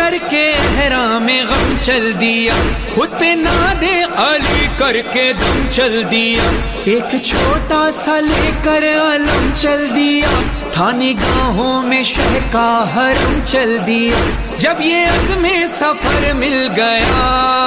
करके एहराम गम चल दिया, खुद पे नादे अली करके दम चल दिया। एक छोटा सा लेकर अलम चल दिया, था निगाहों में शह का हरम चल दिया। जब ये अज़्मे सफर मिल गया